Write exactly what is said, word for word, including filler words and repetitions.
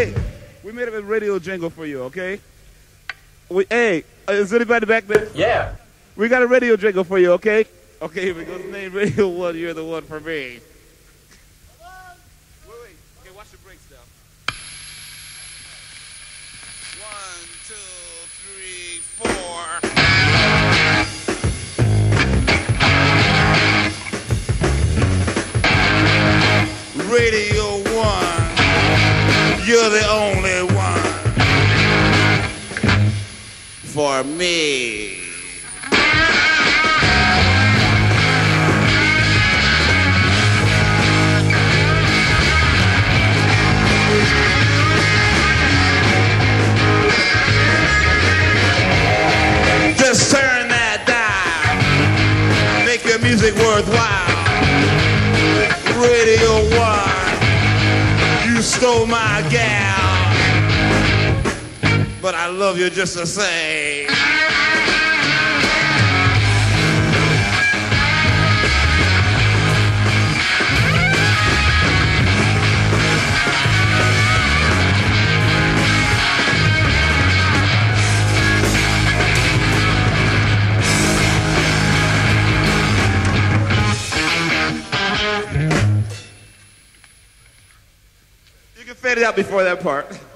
hey, we made a radio jingle for you, okay? We, hey, is anybody back there? Yeah. We got a radio jingle for you, okay? Okay, here we go. Name Radio One, you're the one for me. Come on. Wait, wait. Okay, watch the breaks now. One, two, three, four. Radio One, you're the only one for me. Just turn that dial, make your music worthwhile. Radio One, you stole my gal, but I love you just the same. You can fade it out before that part.